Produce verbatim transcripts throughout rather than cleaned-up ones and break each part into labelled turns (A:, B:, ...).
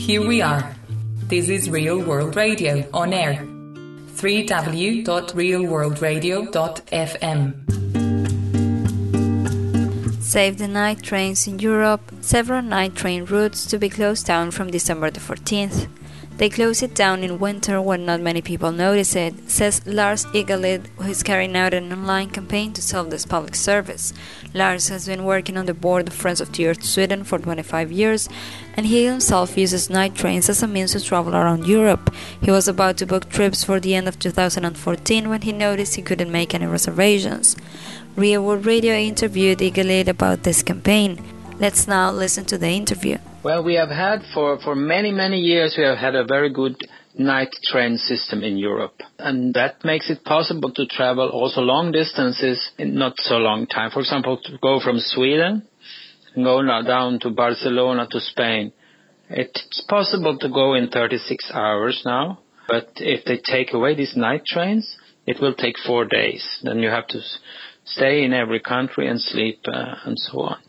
A: Here we are. This is Real World Radio on air. w w w dot real world radio dot f m.
B: Save the night trains in Europe. Several night train routes to be closed down from December the fourteenth. They close it down in winter when not many people notice it, says Lars Egelid, who is carrying out an online campaign to solve this public service. Lars has been working on the board of Friends of the Earth Sweden for twenty-five years, and he himself uses night trains as a means to travel around Europe. He was about to book trips for the end of two thousand fourteen when he noticed he couldn't make any reservations. Real World Radio interviewed Egelid about this campaign. Let's now listen to the interview.
C: Well, we have had for, for many, many years, we have had a very good night train system in Europe. And that makes it possible to travel also long distances in not so long time. For example, to go from Sweden and go now down to Barcelona to Spain. It's possible to go in thirty-six hours now. But if they take away these night trains, it will take four days. Then you have to stay in every country and sleep uh, and so on.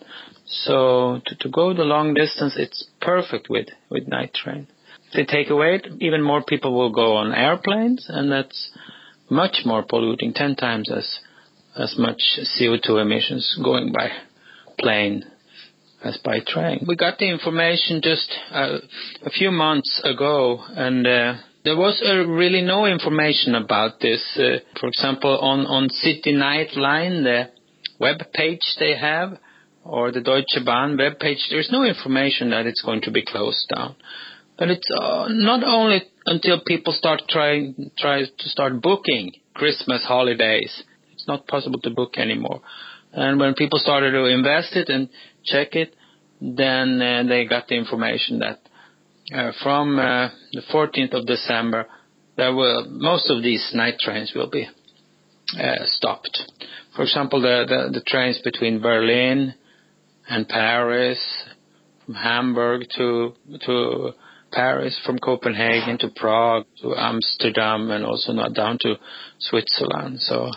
C: So to, to go the long distance, it's perfect with, with night train. If they take away it, even more people will go on airplanes, and that's much more polluting, ten times as as much C O two emissions going by plane as by train. We got the information just uh, a few months ago, and uh, there was uh, really no information about this. Uh, for example, on, on City Night Line, the web page they have, or the Deutsche Bahn webpage, there's no information that it's going to be closed down. But it's uh, not only until people start trying try to start booking Christmas holidays. It's not possible to book anymore. And when people started to invest it and check it, then uh, they got the information that uh, from uh, the fourteenth of December, there will most of these night trains will be uh, stopped. For example, the, the, the trains between Berlin and Paris, from Hamburg to to Paris, from Copenhagen to Prague to Amsterdam, and also not down to Switzerland. So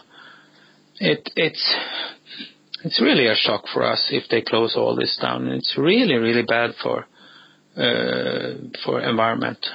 C: it it's it's really a shock for us if they close all this down. It's really really bad for uh, for environment.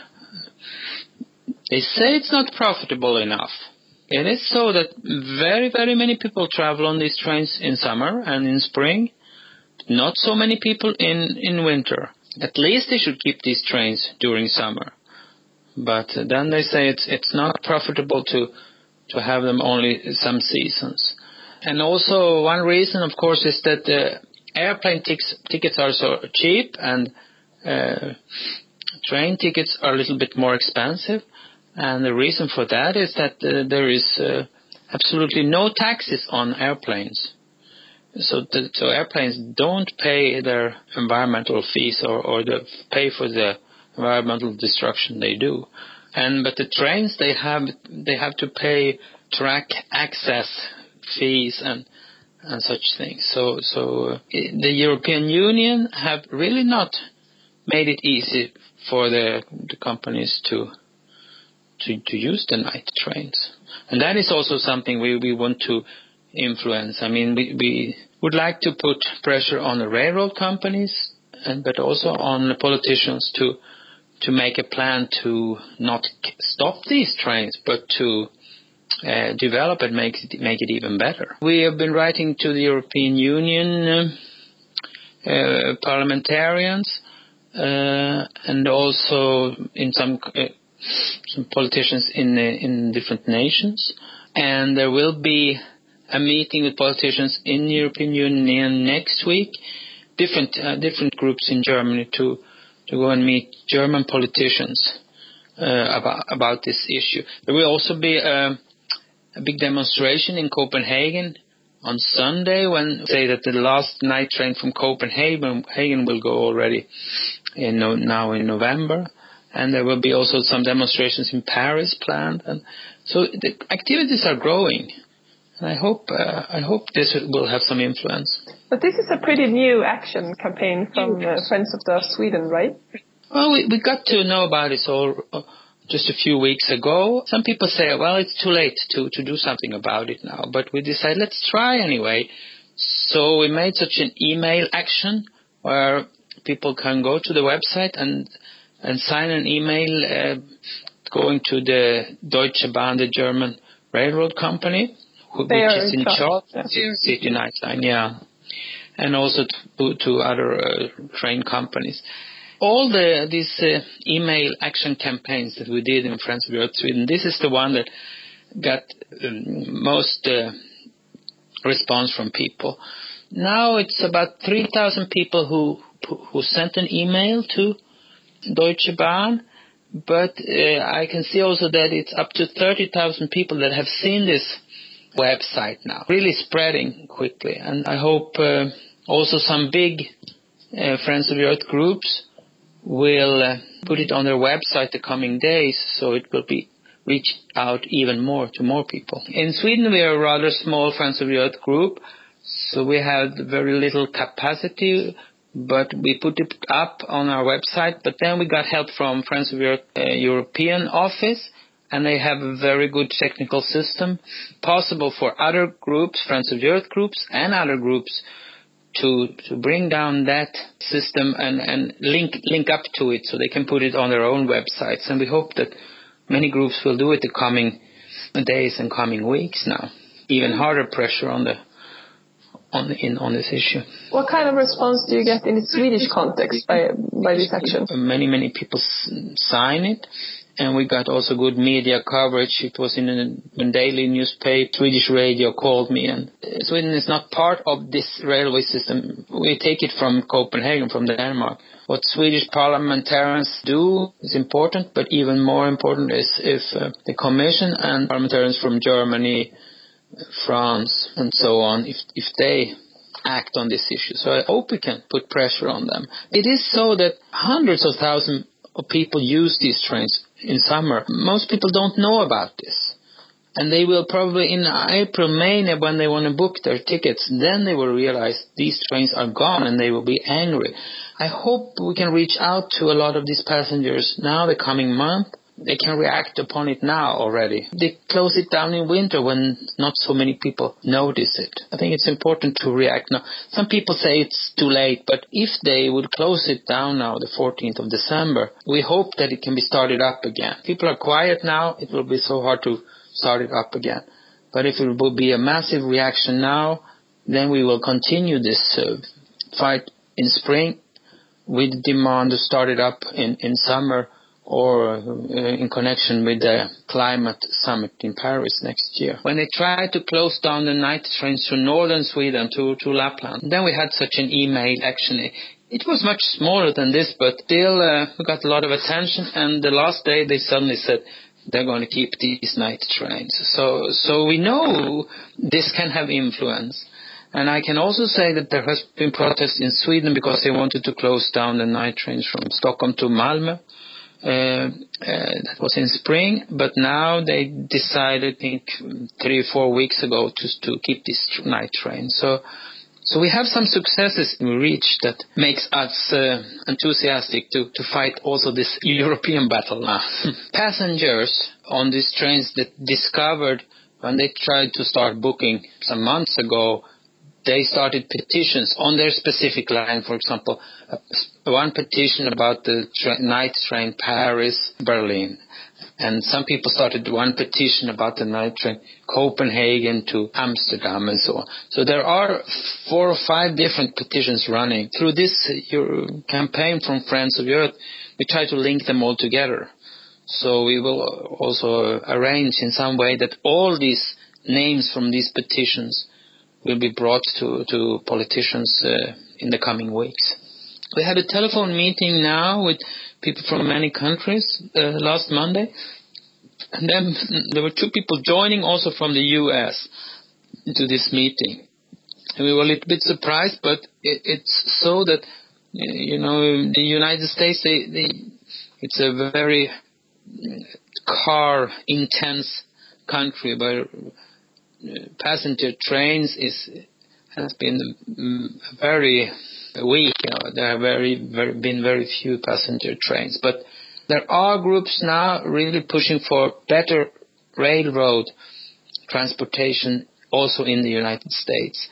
C: They say it's not profitable enough. It is so that very very many people travel on these trains in summer and in spring. Not so many people in, in winter. At least they should keep these trains during summer. But then they say it's it's not profitable to to have them only some seasons. And also one reason, of course, is that the airplane tics, tickets are so cheap, and uh, train tickets are a little bit more expensive. And the reason for that is that uh, there is uh, absolutely no taxes on airplanes. So, the, so airplanes don't pay their environmental fees or, or the, pay for the environmental destruction they do. And but the trains they have they have to pay track access fees and and such things. So so uh, the European Union have really not made it easy for the, the companies to to to use the night trains. And that is also something we, we want to influence. I mean, we, we would like to put pressure on the railroad companies, and but also on the politicians to to make a plan to not stop these trains, but to uh, develop and make it, make it even better. We have been writing to the European Union uh, uh, parliamentarians uh, and also in some uh, some politicians in uh, in different nations, and there will be a meeting with politicians in the European Union next week, different uh, different groups in Germany to to go and meet German politicians uh, about about this issue. There will also be a, a big demonstration in Copenhagen on Sunday, when say that the last night train from Copenhagen Hagen will go already in now in November, and there will be also some demonstrations in Paris planned, and so the activities are growing. I hope uh, I hope this will have some influence.
D: But this is a pretty new action campaign from uh, Friends of the Earth Sweden, right?
C: Well, we, we got to know about it all uh, just a few weeks ago. Some people say, well, it's too late to, to do something about it now. But we decided, let's try anyway. So we made such an email action where people can go to the website and and sign an email uh, going to the Deutsche Bahn, the German railroad company, who, which is in charge of the City Night Line, yeah, and also to, to other uh, train companies. All the these uh, email action campaigns that we did in Friends of the Earth Sweden, this is the one that got um, most uh, response from people. Now it's about three thousand people who who sent an email to Deutsche Bahn, but uh, I can see also that it's up to thirty thousand people that have seen this website now, really spreading quickly. And I hope uh, also some big uh, Friends of the Earth groups will uh, put it on their website the coming days, so it will be reached out even more to more people. In Sweden, we are a rather small Friends of the Earth group, so we have very little capacity, but we put it up on our website. But then we got help from Friends of the Earth uh, European office, and they have a very good technical system, possible for other groups, Friends of the Earth groups, and other groups to to bring down that system and, and link link up to it so they can put it on their own websites. And we hope that many groups will do it the coming days and coming weeks now. Even harder pressure on the on the, in on this issue.
D: What kind of response do you get in the Swedish context by by this action?
C: Many, many people s- sign it. And we got also good media coverage. It was in a, a daily newspaper. Swedish radio called me, and Sweden is not part of this railway system. We take it from Copenhagen, from Denmark. What Swedish parliamentarians do is important, but even more important is if uh, the Commission and parliamentarians from Germany, France, and so on, if if they act on this issue. So I hope we can put pressure on them. It is so that hundreds of thousands of people use these trains in summer. Most people don't know about this. And they will probably in April, May, when they want to book their tickets, then they will realize these trains are gone and they will be angry. I hope we can reach out to a lot of these passengers now, the coming month. They can react upon it now already. They close it down in winter when not so many people notice it. I think it's important to react now. Some people say it's too late, but if they would close it down now, the fourteenth of December, we hope that it can be started up again. People are quiet now. It will be so hard to start it up again. But if it will be a massive reaction now, then we will continue this uh, fight in spring with demand to start it up in, in summer, or uh, in connection with the climate summit in Paris next year. When they tried to close down the night trains to northern Sweden, to, to Lapland, then we had such an email, actually. It was much smaller than this, but still uh, we got a lot of attention, and the last day they suddenly said they're going to keep these night trains. So, so we know this can have influence. And I can also say that there has been protests in Sweden because they wanted to close down the night trains from Stockholm to Malmö. Uh, uh, that was in spring, but now they decided, I think, three or four weeks ago to to keep this night train. So, so we have some successes we reached that makes us uh, enthusiastic to to fight also this European battle now. Passengers on these trains that discovered when they tried to start booking some months ago, they started petitions on their specific line. For example, uh, one petition about the tra- night train Paris-Berlin. And some people started one petition about the night train Copenhagen to Amsterdam and so on. So there are four or five different petitions running. Through this uh, campaign from Friends of the Earth, we try to link them all together. So we will also arrange in some way that all these names from these petitions will be brought to, to politicians uh, in the coming weeks. We had a telephone meeting now with people from many countries uh, last Monday. And then there were two people joining also from the U S to this meeting. And we were a little bit surprised, but it, it's so that, you know, the United States, they, they, it's a very car-intense country where passenger trains is has been very weak. You know, there have very, very been very few passenger trains, but there are groups now really pushing for better railroad transportation also in the United States,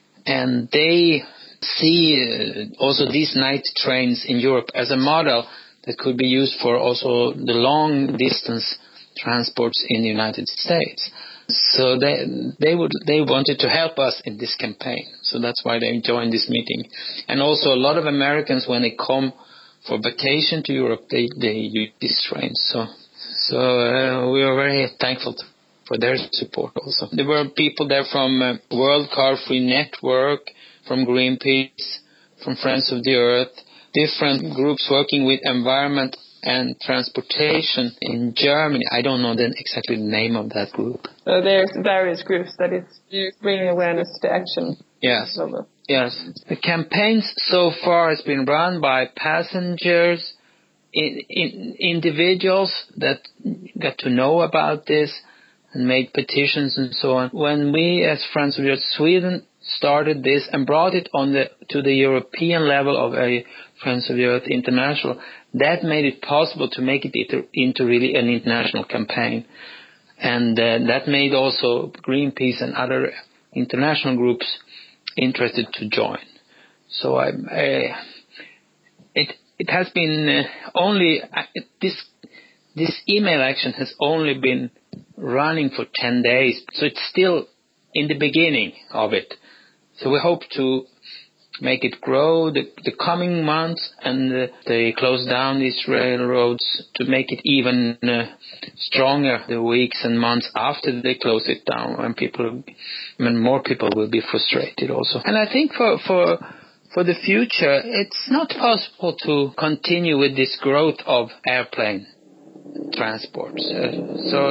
C: and they see uh, also these night trains in Europe as a model that could be used for also the long distance transports in the United States. So they they would they wanted to help us in this campaign. So that's why they joined this meeting. And also a lot of Americans, when they come for vacation to Europe, they, they use these trains. So so uh, we are very thankful to, for their support also. There were people there from uh, World Car Free Network, from Greenpeace, from Friends of the Earth, different groups working with environment and transportation in Germany. I don't know the exactly the name of that group.
D: So there's various groups that is bringing awareness to action.
C: Yes. Yes. The campaigns so far has been run by passengers, in, in, individuals that got to know about this and made petitions and so on. When we as Friends of the Earth Sweden started this and brought it on the to the European level of a Friends of the Earth International, that made it possible to make it into, into really an international campaign. And uh, that made also Greenpeace and other international groups interested to join. So I, I, it it has been uh, only uh, this this email action has only been running for ten days, so it's still in the beginning of it. So we hope to make it grow the, the coming months, and uh, they close down these railroads to make it even uh, stronger the weeks and months after they close it down, when people, when more people will be frustrated also. And I think for for for the future, it's not possible to continue with this growth of airplane transports. Uh, so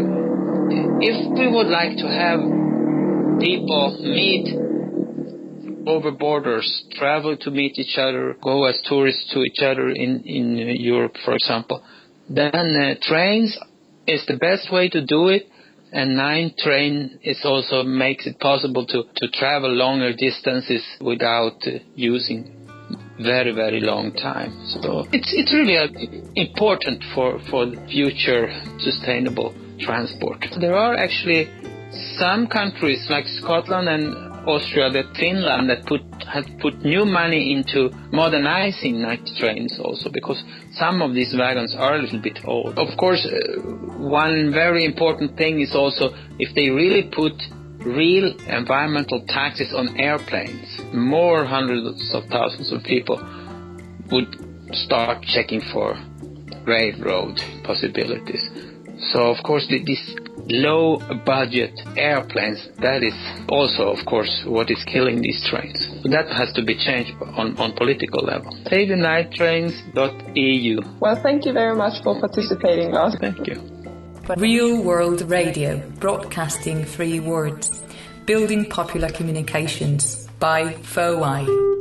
C: if we would like to have people meet over borders, travel to meet each other, go as tourists to each other in, in Europe, for example, then uh, trains is the best way to do it, and nine train is also makes it possible to, to travel longer distances without uh, using very, very long time. So it's it's really uh, important for, for the future sustainable transport. There are actually some countries like Scotland and Austria, that Finland, that put have put new money into modernizing night trains also, because some of these wagons are a little bit old. Of course, uh, one very important thing is also if they really put real environmental taxes on airplanes, more hundreds of thousands of people would start checking for railroad possibilities. So, of course, these low-budget airplanes, that is also, of course, what is killing these trains. So that has to be changed on, on political level. save the night trains dot e u.
D: Well, thank you very much for participating, Lars.
C: Thank you.
A: Real World Radio, broadcasting three words, building popular communications by F O I.